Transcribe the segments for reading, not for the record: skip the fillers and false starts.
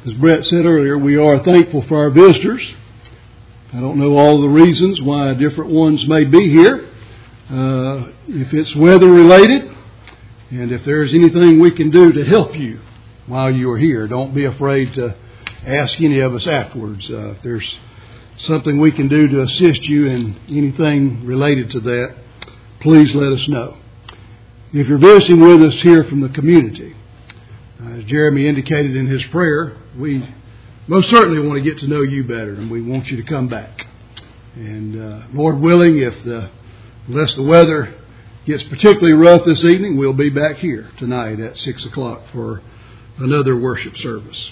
As Brett said earlier, we are thankful for our visitors. I don't know all the reasons why different ones may be here. If it's weather related, and if there's anything we can do to help you while you are here, don't be afraid to ask any of us afterwards. If there's something we can do to assist you in anything related to that, please let us know. If you're visiting with us here from the community, as Jeremy indicated in his prayer, we most certainly want to get to know you better, and we want you to come back. And Lord willing, unless the weather gets particularly rough this evening, we'll be back here tonight at 6 o'clock for another worship service.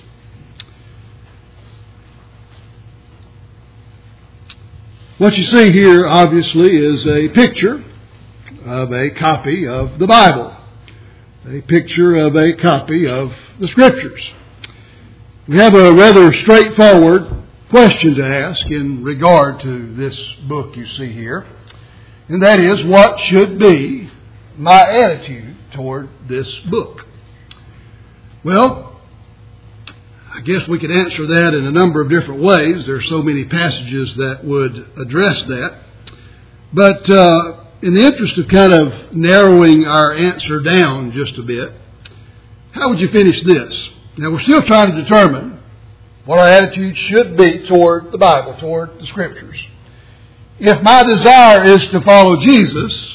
What you see here, obviously, is a picture of a copy of the Bible. A picture of a copy of the Scriptures. We have a rather straightforward question to ask in regard to this book you see here. And that is, what should be my attitude toward this book? Well, I guess we could answer that in a number of different ways. There are so many passages that would address that. But in the interest of kind of narrowing our answer down just a bit, how would you finish this? Now, we're still trying to determine what our attitude should be toward the Bible, toward the Scriptures. If my desire is to follow Jesus,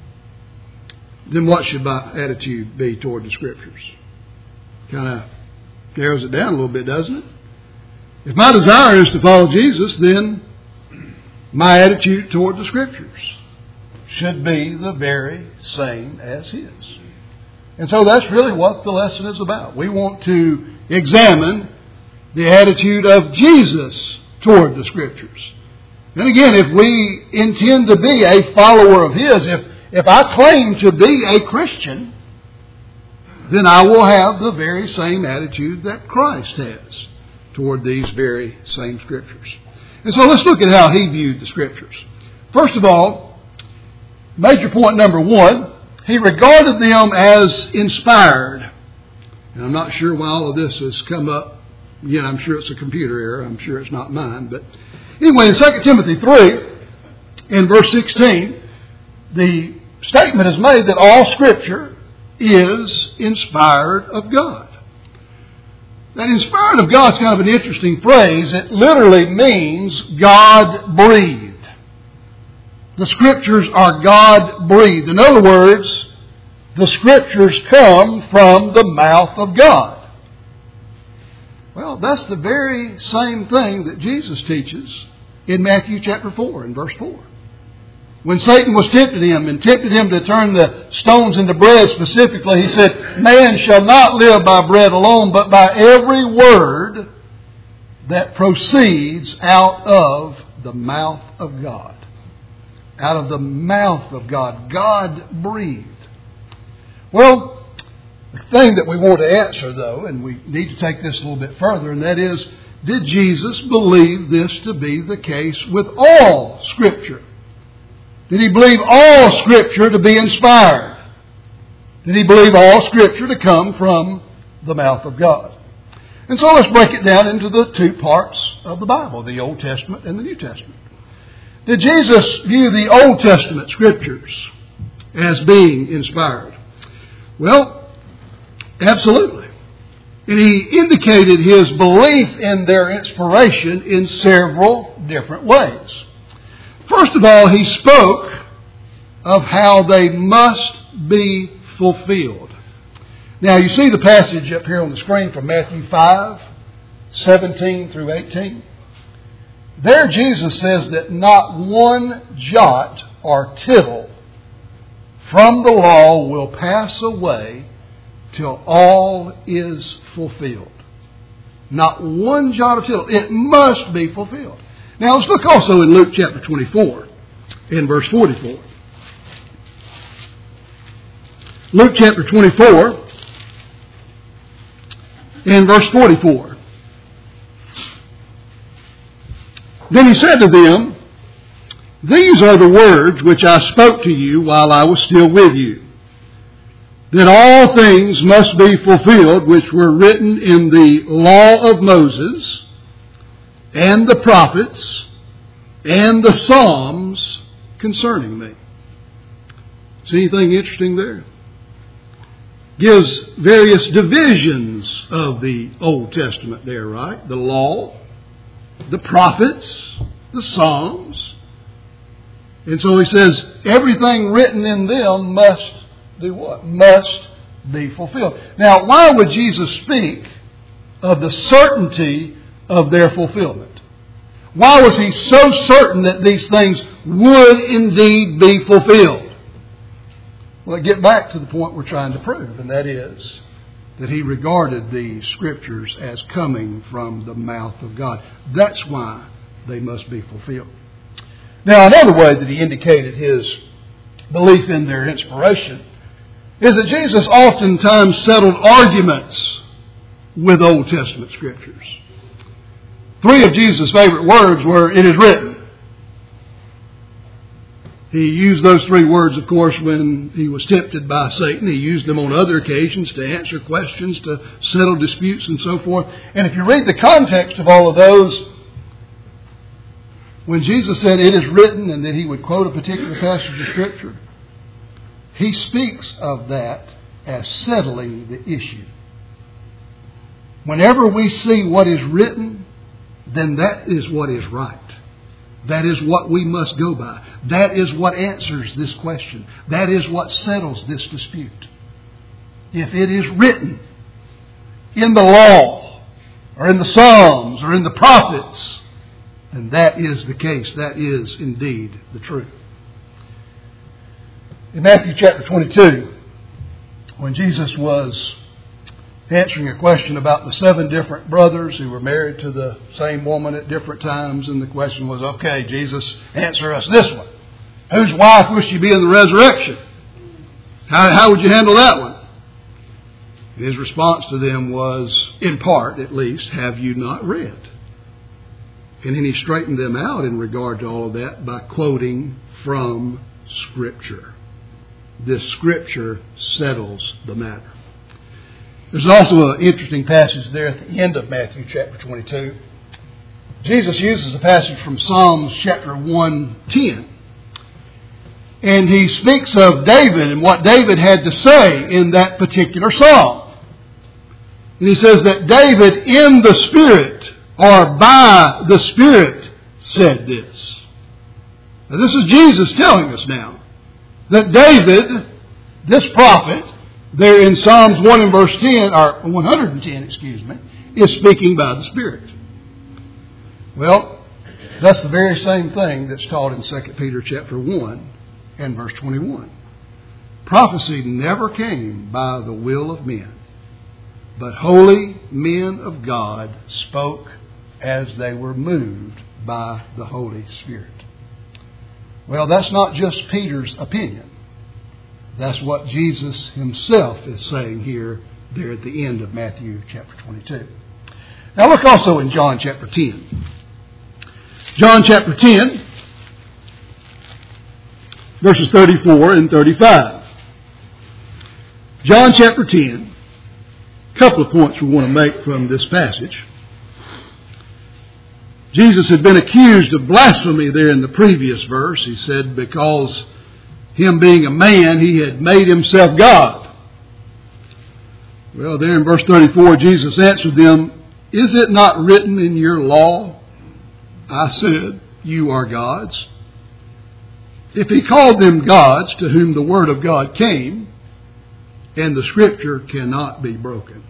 then what should my attitude be toward the Scriptures? Kind of narrows it down a little bit, doesn't it? If my desire is to follow Jesus, then my attitude toward the Scriptures should be the very same as his. And so that's really what the lesson is about. We want to examine the attitude of Jesus toward the Scriptures. And again, if we intend to be a follower of his, if I claim to be a Christian, then I will have the very same attitude that Christ has toward these very same Scriptures. And so let's look at how he viewed the Scriptures. First of all, major point number one, he regarded them as inspired. And I'm not sure why all of this has come up. Again, I'm sure it's a computer error. I'm sure it's not mine. But anyway, in 2 Timothy 3, in verse 16, the statement is made that all Scripture is inspired of God. That inspired of God is kind of an interesting phrase. It literally means God-breathed. The Scriptures are God-breathed. In other words, the Scriptures come from the mouth of God. Well, that's the very same thing that Jesus teaches in Matthew chapter 4 and verse 4. When Satan was tempted him and tempted him to turn the stones into bread specifically, he said, "Man shall not live by bread alone, but by every word that proceeds out of the mouth of God." Out of the mouth of God. God breathed. Well, the thing that we want to answer, though, and we need to take this a little bit further, and that is, did Jesus believe this to be the case with all Scripture? Did he believe all Scripture to be inspired? Did he believe all Scripture to come from the mouth of God? And so let's break it down into the two parts of the Bible, the Old Testament and the New Testament. Did Jesus view the Old Testament Scriptures as being inspired? Well, absolutely. And he indicated his belief in their inspiration in several different ways. First of all, he spoke of how they must be fulfilled. Now, you see the passage up here on the screen from Matthew 5, 17 through 18. There Jesus says that not one jot or tittle from the law will pass away till all is fulfilled. Not one jot or tittle. It must be fulfilled. Now let's look also in Luke chapter 24 in verse 44. Luke chapter 24 in verse 44. Then he said to them, "These are the words which I spoke to you while I was still with you. that all things must be fulfilled which were written in the law of Moses and the prophets and the Psalms concerning me. See anything interesting there? Gives various divisions of the Old Testament there, right? The law, the prophets, the Psalms. And so he says, everything written in them must do what? Must be fulfilled. Now, why would Jesus speak of the certainty of their fulfillment? Why was he so certain that these things would indeed be fulfilled? Well, get back to the point we're trying to prove, and that is that he regarded the Scriptures as coming from the mouth of God. That's why they must be fulfilled. Now, another way that he indicated his belief in their inspiration is that Jesus oftentimes settled arguments with Old Testament Scriptures. 3 of Jesus' favorite words were, "It is written." He used those 3 words, of course, when he was tempted by Satan. He used them on other occasions to answer questions, to settle disputes, and so forth. And if you read the context of all of those, when Jesus said, "It is written," and then he would quote a particular passage of Scripture, he speaks of that as settling the issue. Whenever we see what is written, then that is what is right. That is what we must go by. That is what answers this question. That is what settles this dispute. If it is written in the law, or in the Psalms, or in the prophets, then that is the case. That is indeed the truth. In Matthew chapter 22, when Jesus was answering a question about the 7 different brothers who were married to the same woman at different times, and the question was, "Okay, Jesus, answer us this one. Whose wife will she be in the resurrection? How would you handle that one?" His response to them was, in part at least, "Have you not read?" And then he straightened them out in regard to all of that by quoting from Scripture. This Scripture settles the matter. There's also an interesting passage there at the end of Matthew chapter 22. Jesus uses a passage from Psalms chapter 110. And he speaks of David and what David had to say in that particular psalm. And he says that David in the Spirit, or by the Spirit, said this. Now this is Jesus telling us now that David, this prophet, there in Psalms 1 and verse 10, or 110, is speaking by the Spirit. Well, that's the very same thing that's taught in 2 Peter chapter 1 and verse 21. Prophecy never came by the will of men, but holy men of God spoke as they were moved by the Holy Spirit. Well, that's not just Peter's opinion. That's what Jesus himself is saying here, there at the end of Matthew chapter 22. Now look also in John chapter 10. John chapter 10, verses 34 and 35. John chapter 10, a couple of points we want to make from this passage. Jesus had been accused of blasphemy there in the previous verse. He said because him being a man, he had made himself God. Well, there in verse 34, Jesus answered them, "Is it not written in your law, I said, you are gods?" If he called them gods to whom the word of God came, and the Scripture cannot be broken.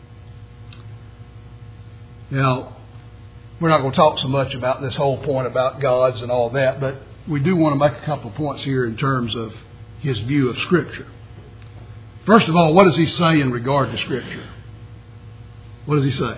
Now, we're not going to talk so much about this whole point about gods and all that, but we do want to make a couple of points here in terms of his view of Scripture. First of all, what does he say in regard to Scripture? What does he say?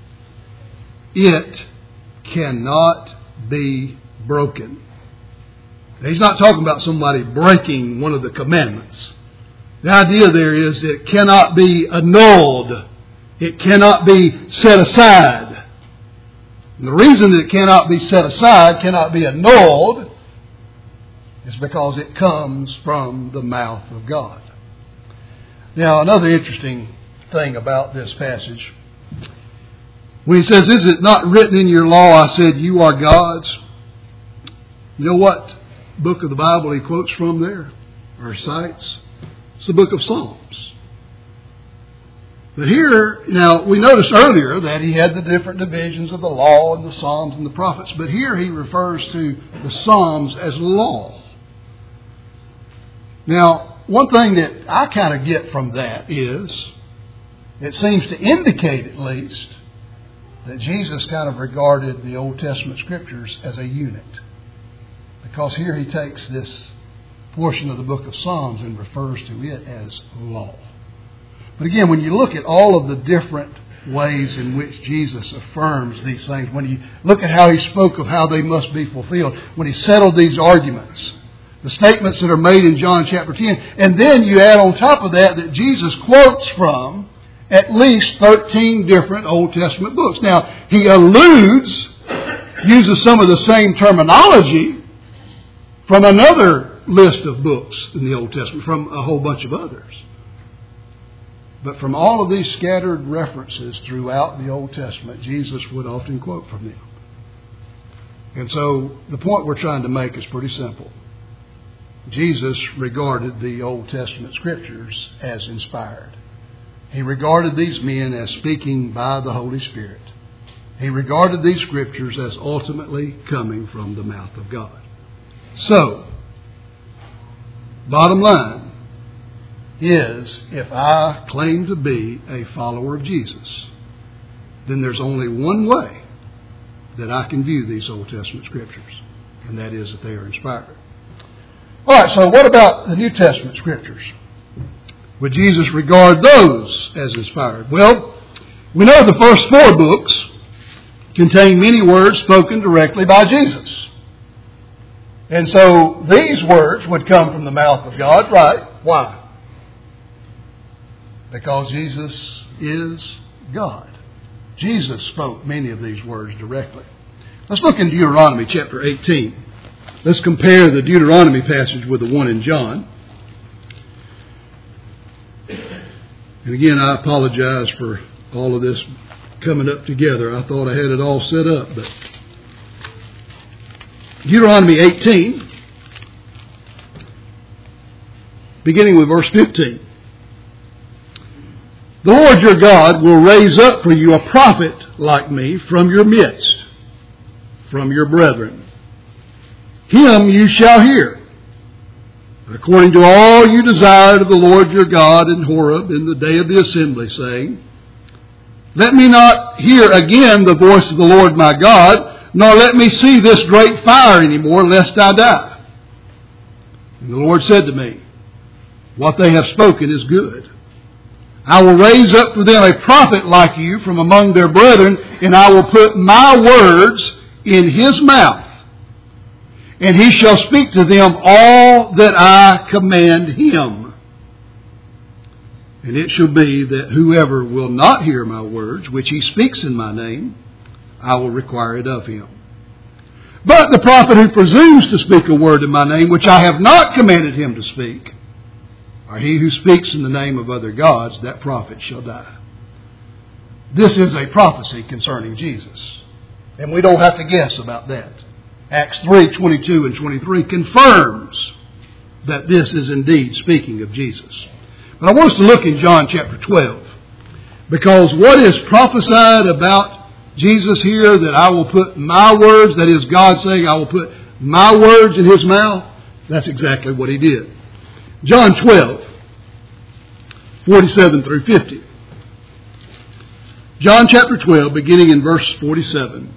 It cannot be broken. Now, he's not talking about somebody breaking one of the commandments. The idea there is it cannot be annulled. It cannot be set aside. And the reason that it cannot be set aside, cannot be annulled, is because it comes from the mouth of God. Now, another interesting thing about this passage, when he says, "Is it not written in your law, I said, you are gods?" You know what book of the Bible he quotes from there, or cites? It's the book of Psalms. But here, now, we noticed earlier that he had the different divisions of the law and the Psalms and the prophets, but here he refers to the Psalms as law. Now, one thing that I kind of get from that is, it seems to indicate at least, that Jesus kind of regarded the Old Testament Scriptures as a unit. Because here he takes this portion of the book of Psalms and refers to it as law. But again, when you look at all of the different ways in which Jesus affirms these things, when you look at how he spoke of how they must be fulfilled, when he settled these arguments, the statements that are made in John chapter 10, and then you add on top of that Jesus quotes from at least 13 different Old Testament books. Now, he uses some of the same terminology from another list of books in the Old Testament, from a whole bunch of others. But from all of these scattered references throughout the Old Testament, Jesus would often quote from them. And so the point we're trying to make is pretty simple. Jesus regarded the Old Testament Scriptures as inspired. He regarded these men as speaking by the Holy Spirit. He regarded these Scriptures as ultimately coming from the mouth of God. So, bottom line is, if I claim to be a follower of Jesus, then there's only one way that I can view these Old Testament Scriptures, and that is that they are inspired. All right, so what about the New Testament Scriptures? Would Jesus regard those as inspired? Well, we know the first 4 books contain many words spoken directly by Jesus. And so these words would come from the mouth of God, right? Why? Because Jesus is God. Jesus spoke many of these words directly. Let's look in Deuteronomy chapter 18. Let's compare the Deuteronomy passage with the one in John. And again, I apologize for all of this coming up together. I thought I had it all set up, but Deuteronomy 18, beginning with verse 15. The Lord your God will raise up for you a prophet like me from your midst, from your brethren. Him you shall hear, according to all you desired of the Lord your God in Horeb in the day of the assembly, saying, Let me not hear again the voice of the Lord my God, nor let me see this great fire any more, lest I die. And the Lord said to me, What they have spoken is good. I will raise up for them a prophet like you from among their brethren, and I will put my words in his mouth, and he shall speak to them all that I command him. And it shall be that whoever will not hear my words, which he speaks in my name, I will require it of him. But the prophet who presumes to speak a word in my name, which I have not commanded him to speak, or he who speaks in the name of other gods, that prophet shall die. This is a prophecy concerning Jesus. And we don't have to guess about that. Acts 3:22 and 23 confirms that this is indeed speaking of Jesus. But I want us to look in John chapter 12. Because what is prophesied about Jesus here, that I will put my words, that is God saying I will put my words in his mouth, that's exactly what he did. John 12, 47 through 50. John chapter 12, beginning in verse 47.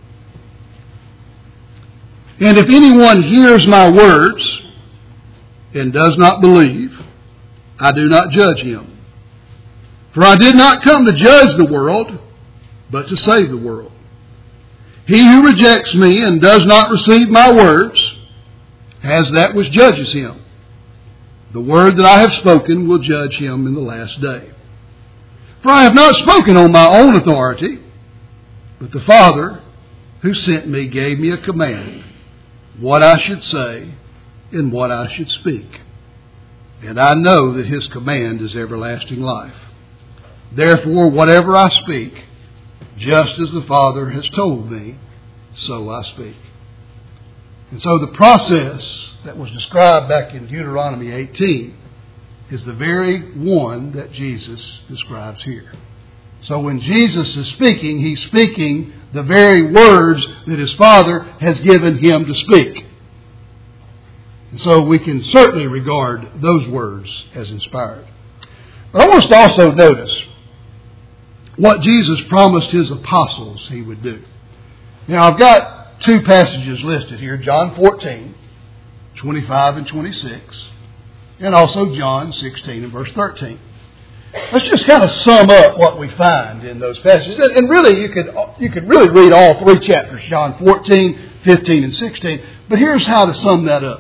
And if anyone hears my words and does not believe, I do not judge him. For I did not come to judge the world, but to save the world. He who rejects me and does not receive my words has that which judges him. The word that I have spoken will judge him in the last day. For I have not spoken on my own authority, but the Father who sent me gave me a command, what I should say and what I should speak. and I know that His command is everlasting life. Therefore, whatever I speak, just as the Father has told me, so I speak. And so the process that was described back in Deuteronomy 18 is the very one that Jesus describes here. So when Jesus is speaking, He's speaking the very words that His Father has given Him to speak. And so we can certainly regard those words as inspired. But I want us to also notice what Jesus promised His apostles He would do. Now I've got two passages listed here, John 14, 25 and 26, and also John 16 and verse 13. Let's just kind of sum up what we find in those passages. And really, you could really read all three chapters, John 14, 15, and 16. But here's how to sum that up.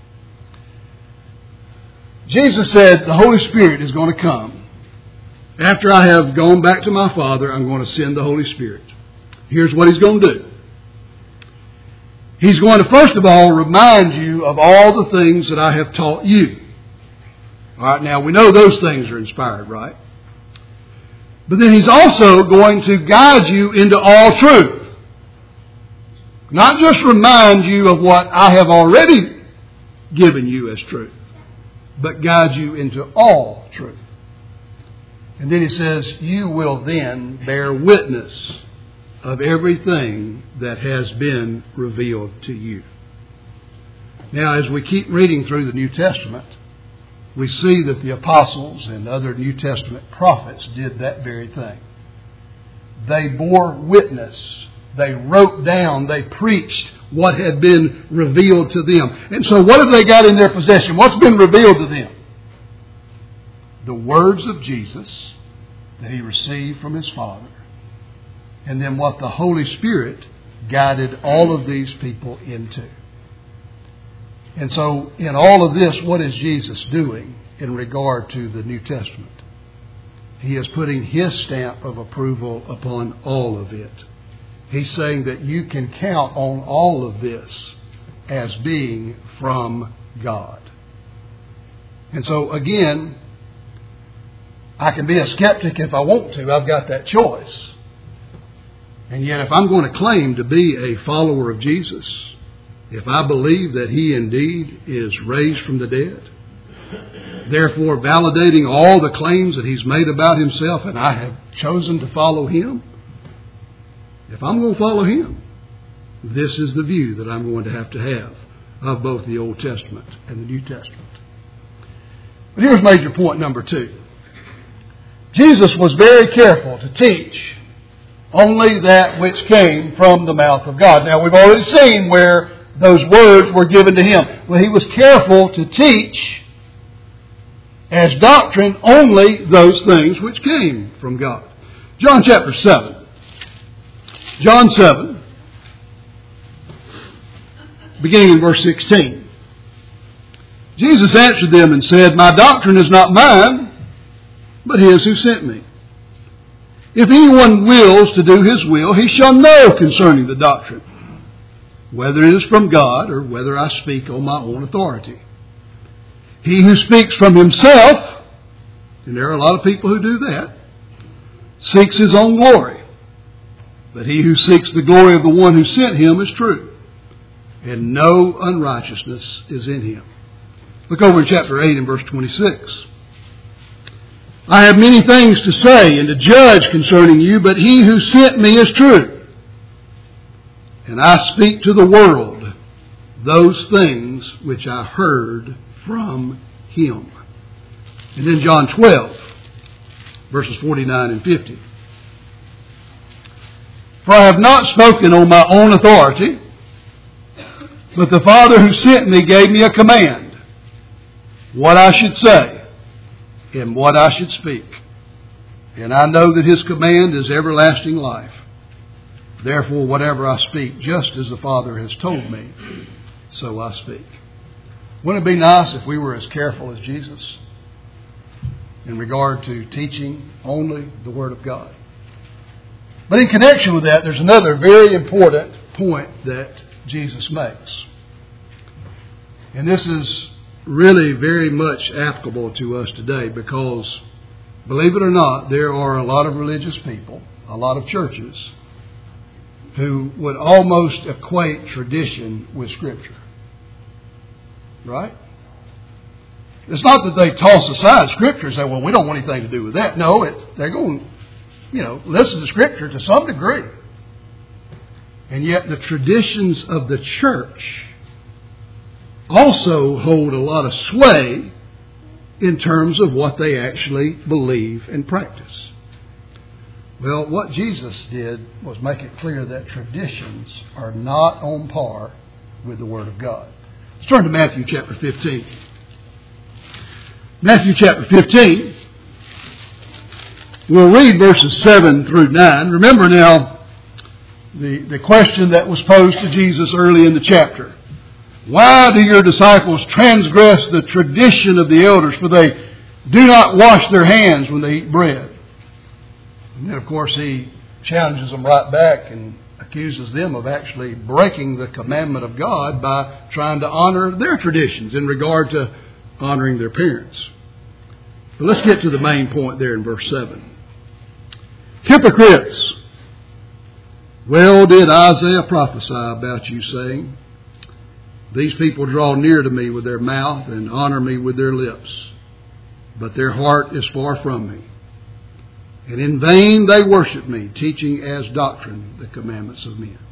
Jesus said the Holy Spirit is going to come. After I have gone back to my Father, I'm going to send the Holy Spirit. Here's what He's going to do. He's going to, first of all, remind you of all the things that I have taught you. All right, now we know those things are inspired, right? But then He's also going to guide you into all truth. Not just remind you of what I have already given you as truth, but guide you into all truth. And then He says, you will then bear witness of everything that has been revealed to you. Now, as we keep reading through the New Testament, we see that the apostles and other New Testament prophets did that very thing. They bore witness. They wrote down. They preached what had been revealed to them. And so what have they got in their possession? What's been revealed to them? The words of Jesus that He received from His Father. And then what the Holy Spirit guided all of these people into. And so in all of this, what is Jesus doing in regard to the New Testament? He is putting His stamp of approval upon all of it. He's saying that you can count on all of this as being from God. And so again, I can be a skeptic if I want to. I've got that choice. And yet if I'm going to claim to be a follower of Jesus, if I believe that He indeed is raised from the dead, therefore validating all the claims that He's made about Himself, and I have chosen to follow Him, if I'm going to follow Him, this is the view that I'm going to have of both the Old Testament and the New Testament. But here's major point number 2. Jesus was very careful to teach only that which came from the mouth of God. Now, we've already seen where those words were given to Him. Well, He was careful to teach as doctrine only those things which came from God. John chapter 7. John 7, beginning in verse 16. Jesus answered them and said, my doctrine is not mine, but His who sent me. If anyone wills to do His will, he shall know concerning the doctrine, whether it is from God or whether I speak on my own authority. He who speaks from himself, and there are a lot of people who do that, seeks his own glory. But he who seeks the glory of the one who sent him is true, and no unrighteousness is in him. Look over in chapter 8 and verse 26. I have many things to say and to judge concerning you, but He who sent me is true. And I speak to the world those things which I heard from Him. And then John 12, verses 49 and 50. For I have not spoken on my own authority, but the Father who sent me gave me a command, what I should say and what I should speak. And I know that His command is everlasting life. Therefore, whatever I speak, just as the Father has told me, so I speak. Wouldn't it be nice if we were as careful as Jesus in regard to teaching only the Word of God? But in connection with that, there's another very important point that Jesus makes. And this is really very much applicable to us today because, believe it or not, there are a lot of religious people, a lot of churches, who would almost equate tradition with Scripture. Right? It's not that they toss aside Scripture and say, well, we don't want anything to do with that. No, they're going, listen to Scripture to some degree. And yet the traditions of the church also hold a lot of sway in terms of what they actually believe and practice. Well, what Jesus did was make it clear that traditions are not on par with the Word of God. Let's turn to Matthew chapter 15. Matthew chapter 15, we'll read verses 7 through 9. Remember now the question that was posed to Jesus early in the chapter. Why do your disciples transgress the tradition of the elders, for they do not wash their hands when they eat bread? And then, of course, he challenges them right back and accuses them of actually breaking the commandment of God by trying to honor their traditions in regard to honoring their parents. But let's get to the main point there in verse 7. Hypocrites! Well did Isaiah prophesy about you, saying, these people draw near to me with their mouth and honor me with their lips, but their heart is far from me. And in vain they worship me, teaching as doctrine the commandments of men.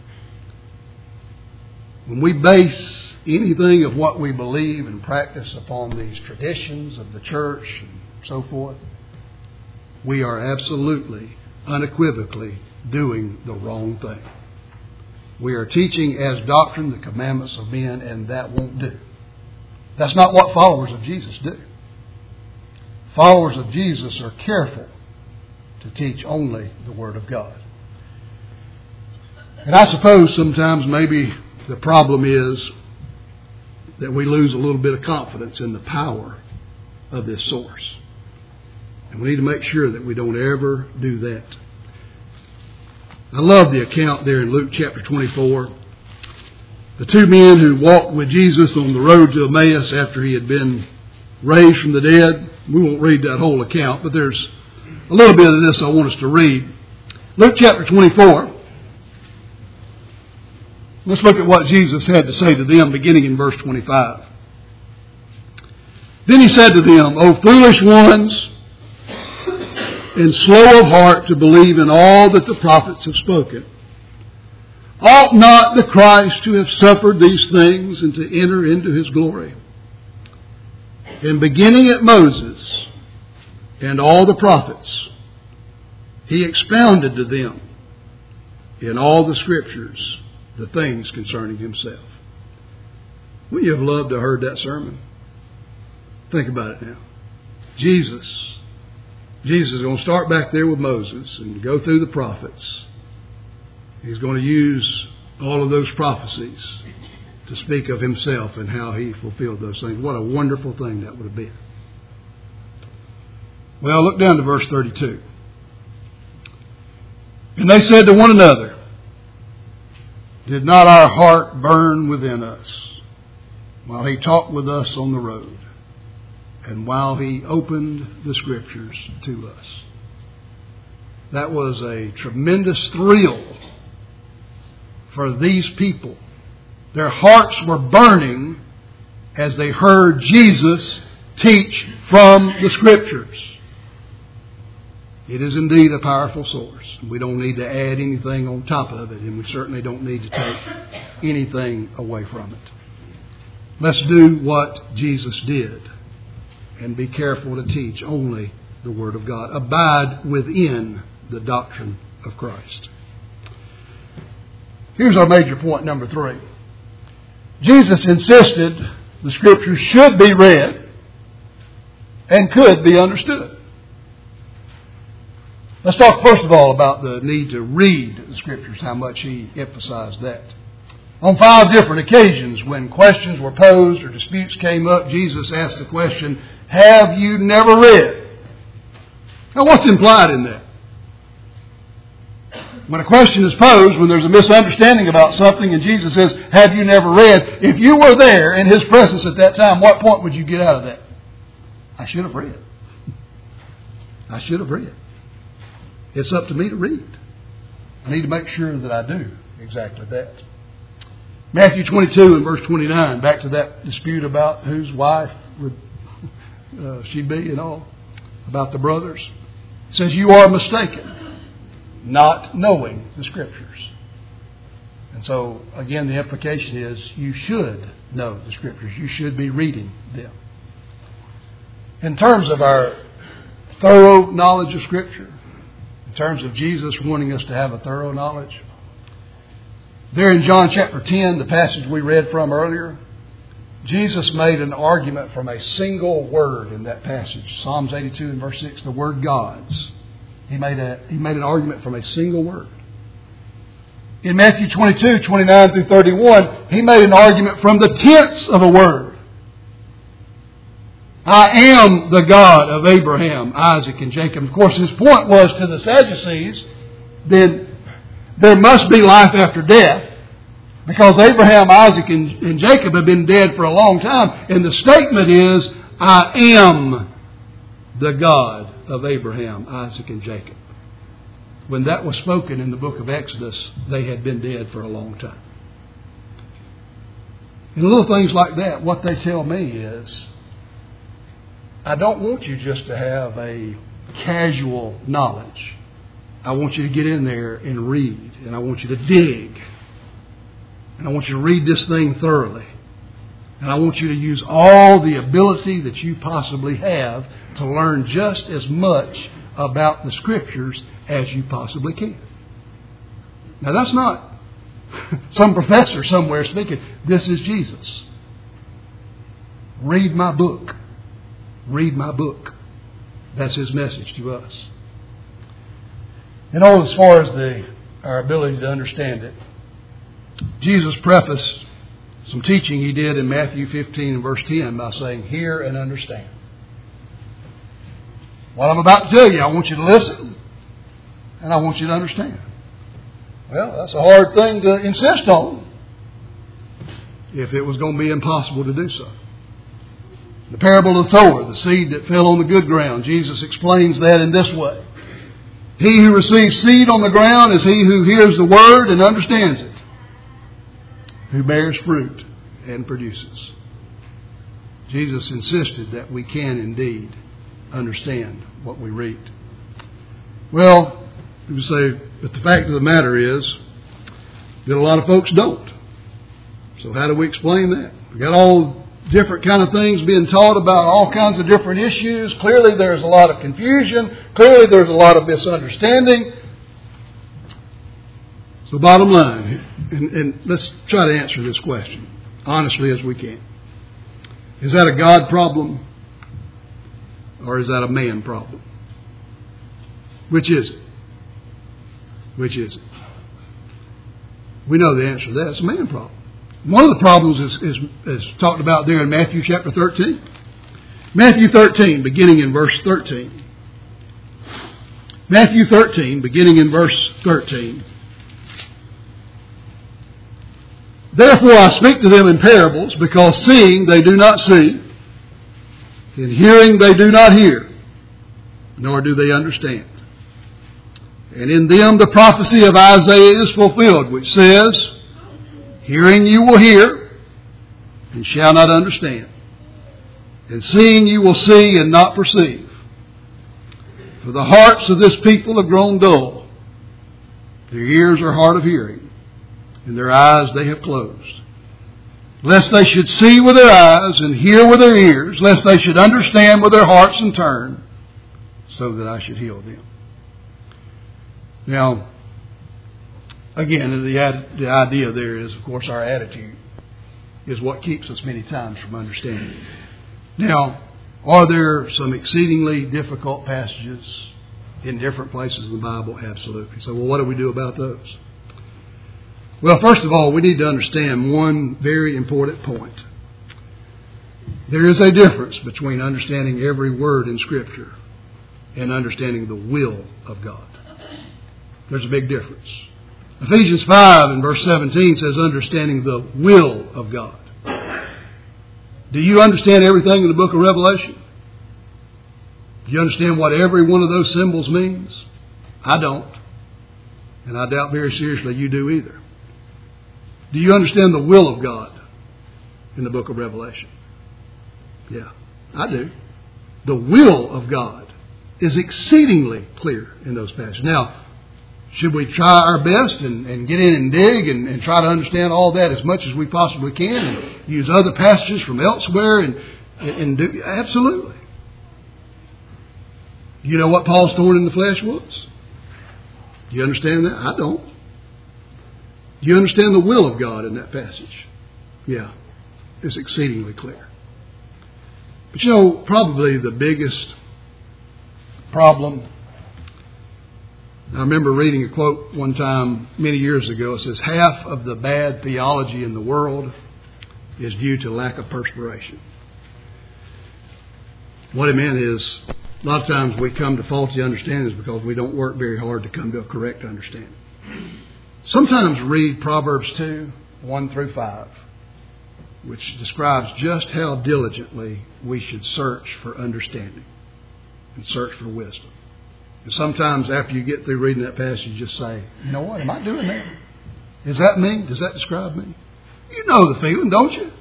When we base anything of what we believe and practice upon these traditions of the church and so forth, we are absolutely, unequivocally doing the wrong thing. We are teaching as doctrine the commandments of men, and that won't do. That's not what followers of Jesus do. Followers of Jesus are careful to teach only the Word of God. And I suppose sometimes maybe the problem is that we lose a little bit of confidence in the power of this source. And we need to make sure that we don't ever do that. I love the account there in Luke chapter 24. The two men who walked with Jesus on the road to Emmaus after he had been raised from the dead. We won't read that whole account, but there's a little bit of this I want us to read. Luke chapter 24. Let's look at what Jesus had to say to them beginning in verse 25. Then he said to them, O foolish ones, and slow of heart to believe in all that the prophets have spoken. Ought not the Christ to have suffered these things and to enter into his glory? And beginning at Moses and all the prophets, he expounded to them in all the Scriptures the things concerning himself. Wouldn't you have loved to have heard that sermon? Think about it now. Jesus is going to start back there with Moses and go through the prophets. He's going to use all of those prophecies to speak of himself and how he fulfilled those things. What a wonderful thing that would have been. Well, look down to verse 32. And they said to one another, did not our heart burn within us while he talked with us on the road and while he opened the Scriptures to us? That was a tremendous thrill for these people. Their hearts were burning as they heard Jesus teach from the Scriptures. It is indeed a powerful source. We don't need to add anything on top of it, and we certainly don't need to take anything away from it. Let's do what Jesus did and be careful to teach only the Word of God. Abide within the doctrine of Christ. Here's our major point number 3. Jesus insisted the Scriptures should be read and could be understood. Let's talk first of all about the need to read the Scriptures, how much he emphasized that. On 5 different occasions when questions were posed or disputes came up, Jesus asked the question, have you never read? Now what's implied in that? when a question is posed, when there's a misunderstanding about something, and Jesus says, have you never read? If you were there in His presence at that time, what point would you get out of that? I should have read. I should have read. It's up to me to read. I need to make sure that I do exactly that. Matthew 22 and verse 29, back to that dispute about whose wife would she be and all, about the brothers. It says, you are mistaken, not knowing the Scriptures. And so, again, the implication is you should know the Scriptures. You should be reading them. In terms of our thorough knowledge of Scripture, in terms of Jesus wanting us to have a thorough knowledge, there in John chapter 10, the passage we read from earlier, Jesus made an argument from a single word in that passage. Psalms 82 and verse 6, the word God's. He made an argument from a single word. In Matthew 22, 29 through 31, He made an argument from the tense of a word. I am the God of Abraham, Isaac, and Jacob. Of course, his point was to the Sadducees, then there must be life after death, because Abraham, Isaac, and Jacob have been dead for a long time. And the statement is, I am the God of Abraham, Isaac, and Jacob. When that was spoken in the book of Exodus, they had been dead for a long time. And little things like that, what they tell me is, I don't want you just to have a casual knowledge. I want you to get in there and read. And I want you to dig. And I want you to read this thing thoroughly. And I want you to use all the ability that you possibly have to learn just as much about the Scriptures as you possibly can. Now that's not some professor somewhere speaking. This is Jesus. Read my book. Read my book. That's His message to us. And as far as our ability to understand it, Jesus prefaced some teaching He did in Matthew 15 and verse 10 by saying, hear and understand. What I'm about to tell you, I want you to listen and I want you to understand. Well, that's a hard thing to insist on if it was going to be impossible to do so. The parable of the sower, the seed that fell on the good ground, Jesus explains that in this way. He who receives seed on the ground is he who hears the word and understands it, who bears fruit and produces. Jesus insisted that we can indeed understand what we read. Well, you would say, but the fact of the matter is that a lot of folks don't. So how do we explain that? We got all different kind of things being taught about all kinds of different issues. Clearly there's a lot of confusion. Clearly there's a lot of misunderstanding. So bottom line, and let's try to answer this question honestly as we can. Is that a God problem or is that a man problem? Which is it? Which is it? We know the answer to that. It's a man problem. One of the problems is talked about there in Matthew chapter 13. Matthew 13, beginning in verse 13. Matthew 13, beginning in verse 13. Therefore I speak to them in parables, because seeing they do not see, and hearing they do not hear, nor do they understand. And in them the prophecy of Isaiah is fulfilled, which says, hearing you will hear, and shall not understand. And seeing you will see, and not perceive. For the hearts of this people have grown dull. Their ears are hard of hearing, and their eyes they have closed. Lest they should see with their eyes, and hear with their ears, lest they should understand with their hearts and turn, so that I should heal them. Now, again, the idea there is, of course, our attitude is what keeps us many times from understanding. Now, are there some exceedingly difficult passages in different places in the Bible? Absolutely. So, well, what do we do about those? Well, first of all, we need to understand one very important point. There is a difference between understanding every word in Scripture and understanding the will of God. There's a big difference. Ephesians 5 and verse 17 says, understanding the will of God. Do you understand everything in the book of Revelation? Do you understand what every one of those symbols means? I don't. And I doubt very seriously you do either. Do you understand the will of God in the book of Revelation? Yeah, I do. The will of God is exceedingly clear in those passages. Now, should we try our best and get in and dig and try to understand all that as much as we possibly can and use other passages from elsewhere and do? Absolutely. You know what Paul's thorn in the flesh was? Do you understand that? I don't. Do you understand the will of God in that passage? Yeah, it's exceedingly clear. But you know, probably the biggest problem, I remember reading a quote one time many years ago. It says, half of the bad theology in the world is due to lack of perspiration. What it meant is, a lot of times we come to faulty understandings because we don't work very hard to come to a correct understanding. Sometimes read Proverbs 2, 1 through 5, which describes just how diligently we should search for understanding and search for wisdom. And sometimes after you get through reading that passage, you just say, you know what, am I doing that? Is that me? Does that describe me? You know the feeling, don't you?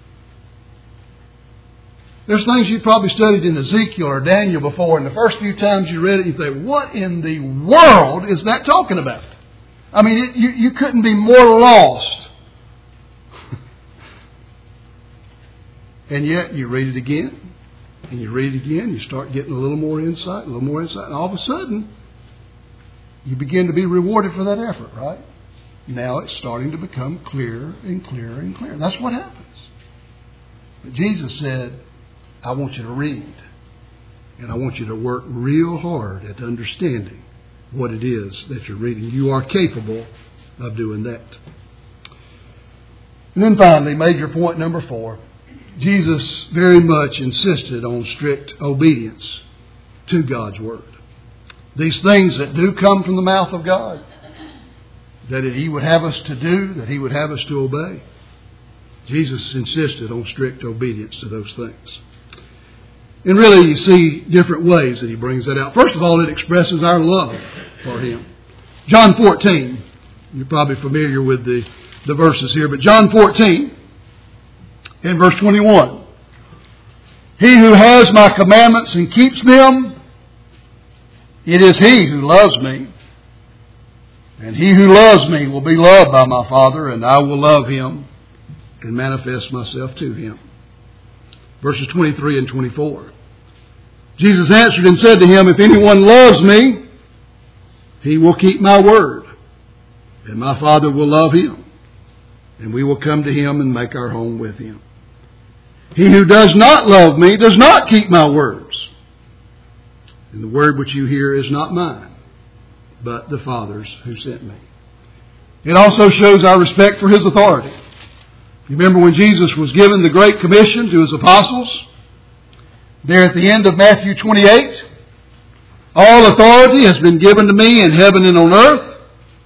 There's things you probably studied in Ezekiel or Daniel before, and the first few times you read it, you think, what in the world is that talking about? I mean, you couldn't be more lost. And yet you read it again, and you read it again, you start getting a little more insight, and all of a sudden, you begin to be rewarded for that effort, right? Now it's starting to become clearer and clearer and clearer. That's what happens. But Jesus said, I want you to read, and I want you to work real hard at understanding what it is that you're reading. You are capable of doing that. And then finally, major point number 4. Jesus very much insisted on strict obedience to God's Word. These things that do come from the mouth of God, that He would have us to do, that He would have us to obey. Jesus insisted on strict obedience to those things. And really, you see different ways that He brings that out. First of all, it expresses our love for Him. John 14, you're probably familiar with the verses here, but John 14, in verse 21, he who has my commandments and keeps them, it is he who loves me. And he who loves me will be loved by my Father, and I will love him and manifest myself to him. Verses 23 and 24. Jesus answered and said to him, if anyone loves me, he will keep my word, and my Father will love him, and we will come to him and make our home with him. He who does not love me does not keep my words. And the word which you hear is not mine, but the Father's who sent me. It also shows our respect for His authority. You remember when Jesus was given the Great Commission to His apostles? There at the end of Matthew 28, all authority has been given to me in heaven and on earth.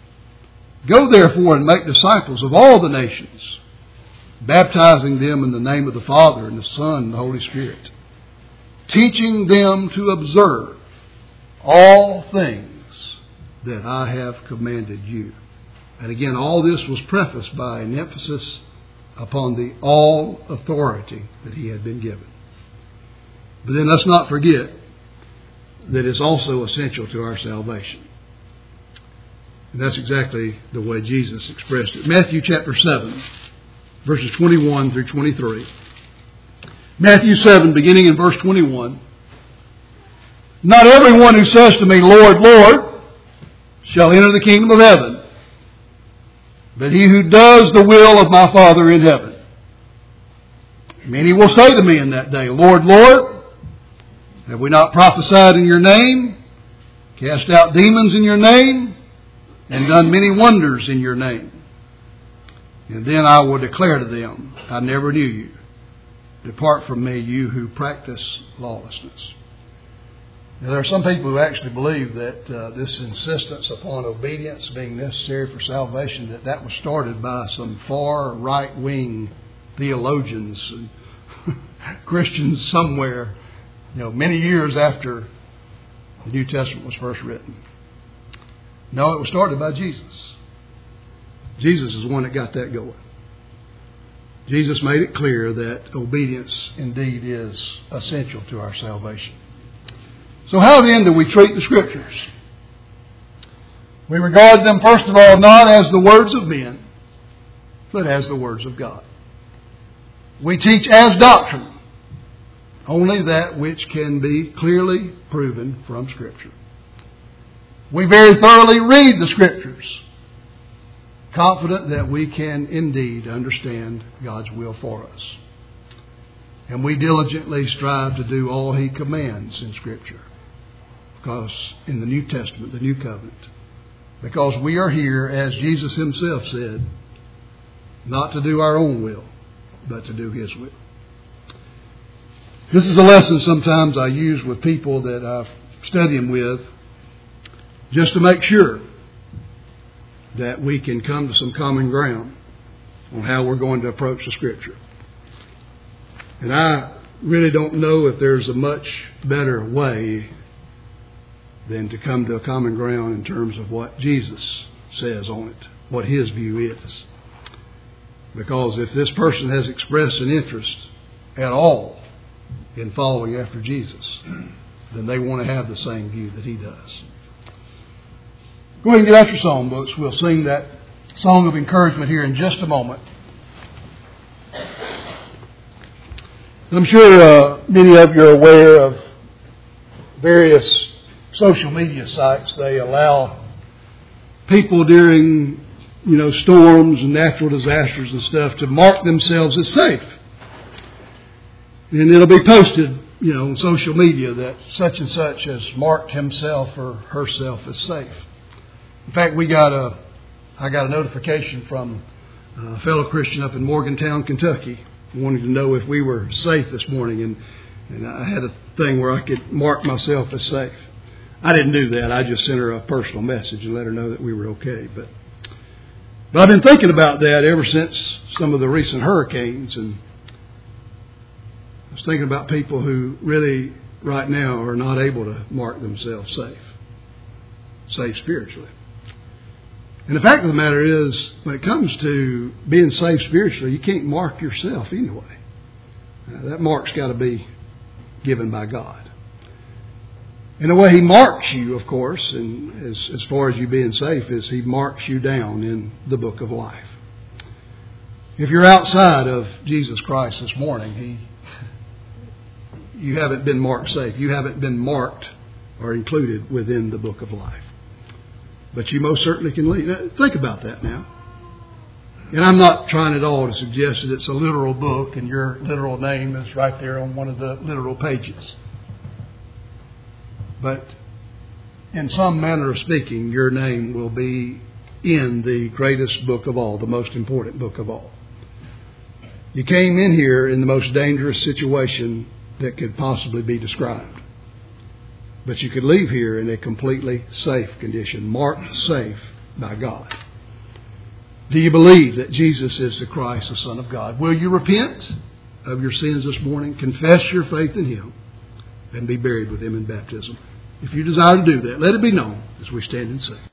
Go therefore and make disciples of all the nations, baptizing them in the name of the Father and the Son and the Holy Spirit, teaching them to observe all things that I have commanded you. And again, all this was prefaced by an emphasis upon the all authority that He had been given. But then let's not forget that it's also essential to our salvation. And that's exactly the way Jesus expressed it. Matthew chapter 7, verses 21 through 23. Matthew 7, beginning in verse 21. Not everyone who says to me, Lord, Lord, shall enter the kingdom of heaven, but he who does the will of my Father in heaven. Many will say to me in that day, Lord, Lord, have we not prophesied in your name, cast out demons in your name, and done many wonders in your name? And then I will declare to them, I never knew you. Depart from me, you who practice lawlessness. Now, there are some people who actually believe that this insistence upon obedience being necessary for salvation, that was started by some far right-wing theologians and Christians somewhere, many years after the New Testament was first written. No, it was started by Jesus. Jesus is the one that got that going. Jesus made it clear that obedience indeed is essential to our salvation. So how then do we treat the Scriptures? We regard them, first of all, not as the words of men, but as the words of God. We teach as doctrine only that which can be clearly proven from Scripture. We very thoroughly read the Scriptures, confident that we can indeed understand God's will for us. And we diligently strive to do all He commands in Scripture. Because in the New Testament, the New Covenant, because we are here, as Jesus Himself said, not to do our own will, but to do His will. This is a lesson sometimes I use with people that I'm studying with, just to make sure that we can come to some common ground on how we're going to approach the Scripture. And I really don't know if there's a much better way than to come to a common ground in terms of what Jesus says on it, what His view is. Because if this person has expressed an interest at all in following after Jesus, then they want to have the same view that He does. Go ahead and get out your song books. We'll sing that song of encouragement here in just a moment. I'm sure many of you are aware of various social media sites. They allow people during, storms and natural disasters and stuff to mark themselves as safe. And it'll be posted, on social media that such and such has marked himself or herself as safe. In fact, I got a notification from a fellow Christian up in Morgantown, Kentucky, wanting to know if we were safe this morning. And I had a thing where I could mark myself as safe. I didn't do that. I just sent her a personal message and let her know that we were okay. But I've been thinking about that ever since some of the recent hurricanes. And I was thinking about people who really right now are not able to mark themselves safe spiritually. And the fact of the matter is, when it comes to being safe spiritually, you can't mark yourself anyway. That mark's got to be given by God. And the way He marks you, of course, and as far as you being safe, is He marks you down in the book of life. If you're outside of Jesus Christ this morning, you haven't been marked safe. You haven't been marked or included within the book of life. But you most certainly can leave. Now, think about that now. And I'm not trying at all to suggest that it's a literal book and your literal name is right there on one of the literal pages. But in some manner of speaking, your name will be in the greatest book of all, the most important book of all. You came in here in the most dangerous situation that could possibly be described. But you could leave here in a completely safe condition, marked safe by God. Do you believe that Jesus is the Christ, the Son of God? Will you repent of your sins this morning, confess your faith in Him, and be buried with Him in baptism? If you desire to do that, let it be known as we stand and sing.